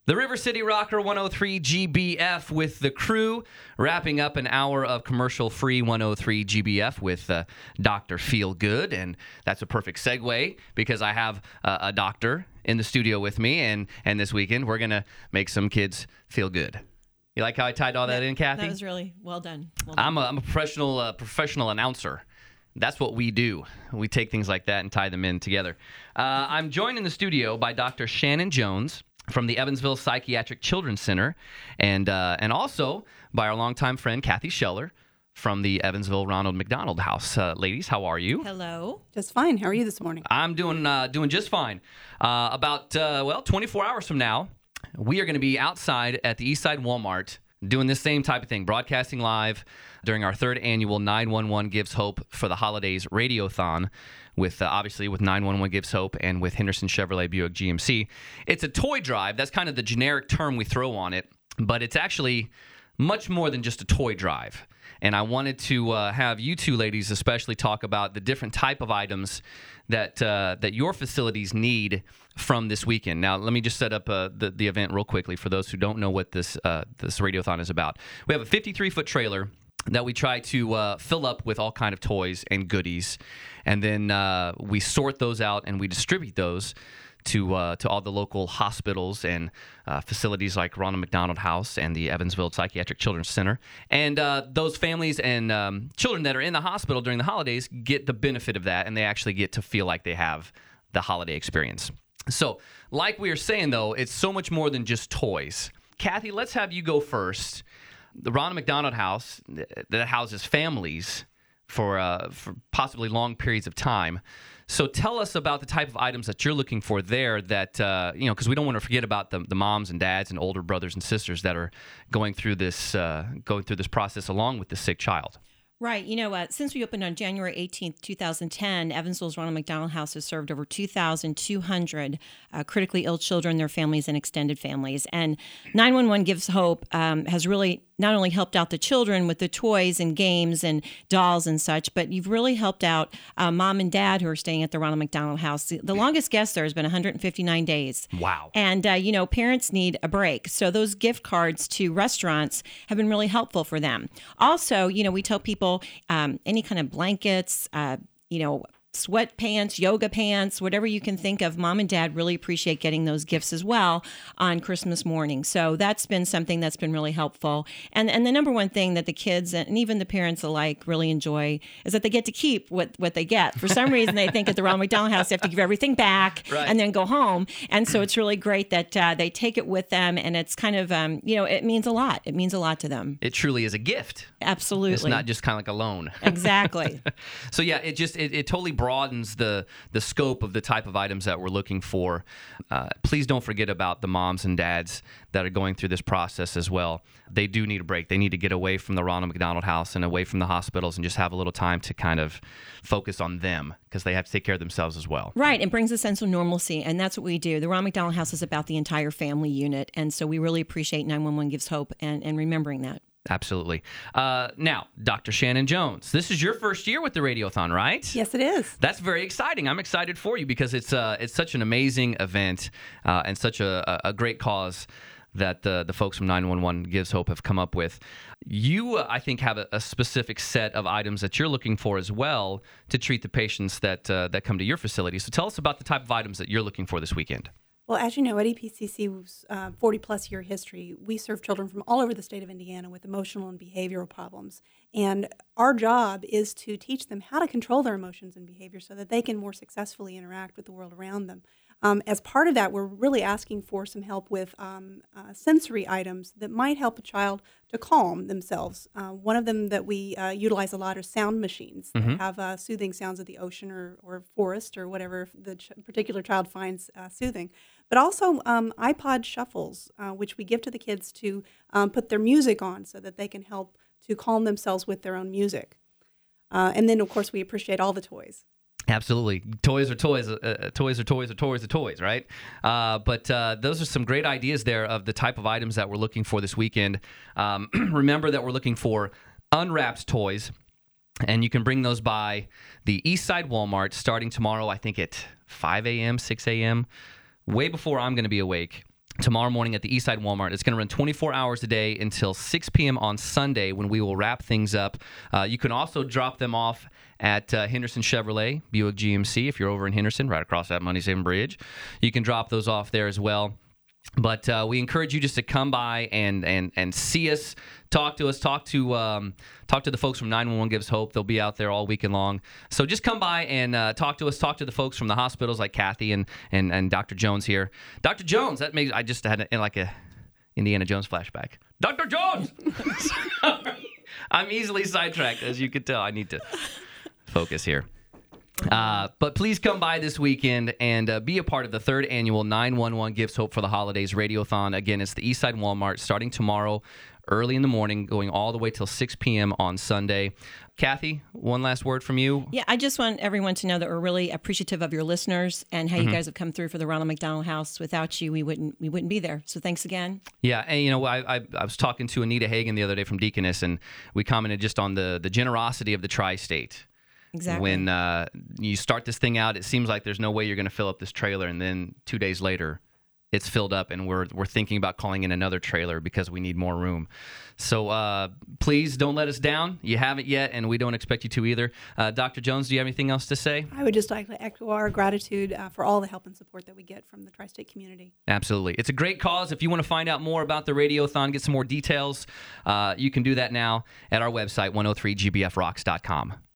The River City Rocker 103 GBF with the crew, wrapping up an hour of commercial-free 103 GBF with Dr. Feelgood, and that's a perfect segue because I have a doctor in the studio with me, and this weekend we're going to make some kids feel good. You like how I tied all that in, Kathy? That was really well done. I'm a professional announcer. That's what we do. We take things like that and tie them in together. I'm joined in the studio by Dr. Shannon Jones from the Evansville Psychiatric Children's Center, and also by our longtime friend Kathy Scheller from the Evansville Ronald McDonald House. Ladies, how are you? Hello. Just fine. How are you this morning? I'm doing just fine. About 24 hours from now, we are going to be outside at the Eastside Walmart doing this same type of thing, broadcasting live during our third annual 911 Gives Hope for the Holidays Radiothon with, obviously, with 911 Gives Hope and with Henderson Chevrolet Buick GMC. It's a toy drive. That's kind of the generic term we throw on it, but it's actually much more than just a toy drive. And I wanted to have you two ladies especially talk about the different type of items that your facilities need from this weekend. Now, let me just set up the event real quickly for those who don't know what this radiothon is about. We have a 53-foot trailer that we try to fill up with all kind of toys and goodies, and then we sort those out and we distribute those to all the local hospitals and facilities like Ronald McDonald House and the Evansville Psychiatric Children's Center. And those families and children that are in the hospital during the holidays get the benefit of that, and they actually get to feel like they have the holiday experience. So, like we were saying, though, it's so much more than just toys. Kathy, let's have you go first. The Ronald McDonald House that houses families for possibly long periods of time. So tell us about the type of items that you're looking for there that, because we don't want to forget about the moms and dads and older brothers and sisters that are going through this process along with the sick child. Right. You know, since we opened on January 18th, 2010, Evansville's Ronald McDonald House has served over 2,200 critically ill children, their families, and extended families. And 911 Gives Hope has really not only helped out the children with the toys and games and dolls and such, but you've really helped out mom and dad who are staying at the Ronald McDonald House. The longest guest there has been 159 days. Wow. And, parents need a break. So those gift cards to restaurants have been really helpful for them. Also, we tell people any kind of blankets, sweatpants, yoga pants, whatever you can think of. Mom and dad really appreciate getting those gifts as well on Christmas morning. So that's been something that's been really helpful. And the number one thing that the kids and even the parents alike really enjoy is that they get to keep what they get. For some reason, they think at the Ronald McDonald House, they have to give everything back and then go home. And so it's really great that they take it with them. And it's kind of, it means a lot. It means a lot to them. It truly is a gift. Absolutely. It's not just kind of like a loan. Exactly. So yeah, it totally broadens the scope of the type of items that we're looking for. Please don't forget about the moms and dads that are going through this process as well. They do need a break. They need to get away from the Ronald McDonald House and away from the hospitals and just have a little time to kind of focus on them because they have to take care of themselves as well. Right. It brings a sense of normalcy, and that's what we do. The Ronald McDonald House is about the entire family unit, and so we really appreciate 911 Gives Hope and remembering that. Absolutely. Now, Dr. Shannon Jones, this is your first year with the Radiothon, right? Yes, it is. That's very exciting. I'm excited for you because it's such an amazing event and such a great cause that the folks from 911 Gives Hope have come up with. You, I think, have a specific set of items that you're looking for as well to treat the patients that come to your facility. So tell us about the type of items that you're looking for this weekend. Well, as you know, at EPCC's 40-plus year history, we serve children from all over the state of Indiana with emotional and behavioral problems. And our job is to teach them how to control their emotions and behavior so that they can more successfully interact with the world around them. As part of that, we're really asking for some help with sensory items that might help a child to calm themselves. One of them that we utilize a lot are sound machines that have soothing sounds of the ocean or forest or whatever the particular child finds soothing. But also iPod shuffles, which we give to the kids to put their music on so that they can help to calm themselves with their own music. And then, of course, we appreciate all the toys. Absolutely. Toys are toys. Toys are toys are toys are toys, right? But those are some great ideas there of the type of items that we're looking for this weekend. Remember that we're looking for unwrapped toys, and you can bring those by the Eastside Walmart starting tomorrow, I think at 5 a.m., 6 a.m., way before I'm going to be awake. tomorrow morning at the Eastside Walmart. It's going to run 24 hours a day until 6 p.m. on Sunday when we will wrap things up. You can also drop them off at Henderson Chevrolet, Buick GMC, if you're over in Henderson, right across that Money Saving Bridge. You can drop those off there as well. But we encourage you just to come by and see us, talk to us, talk to the folks from 911 Gives Hope. They'll be out there all weekend long. So just come by and talk to us, talk to the folks from the hospitals like Kathy and Dr. Jones here. Dr. Jones, that makes I just had a Indiana Jones flashback. Dr. Jones. Sorry. I'm easily sidetracked, as you could tell. I need to focus here. But please come by this weekend and be a part of the 3rd annual 911 Gives Hope for the Holidays Radiothon. Again, it's the Eastside Walmart starting tomorrow early in the morning, going all the way till 6 p.m. on Sunday. Kathy, one last word from you. Yeah, I just want everyone to know that we're really appreciative of your listeners and how you guys have come through for the Ronald McDonald House. Without you, we wouldn't be there. So thanks again. Yeah, and I was talking to Anita Hagen the other day from Deaconess, and we commented just on the generosity of the Tri-State. Exactly. When you start this thing out, it seems like there's no way you're going to fill up this trailer, and then 2 days later, it's filled up, and we're thinking about calling in another trailer because we need more room. So please don't let us down. You haven't yet, and we don't expect you to either. Dr. Jones, do you have anything else to say? I would just like to echo our gratitude for all the help and support that we get from the Tri-State community. Absolutely. It's a great cause. If you want to find out more about the Radiothon, get some more details, you can do that now at our website, 103gbfrocks.com.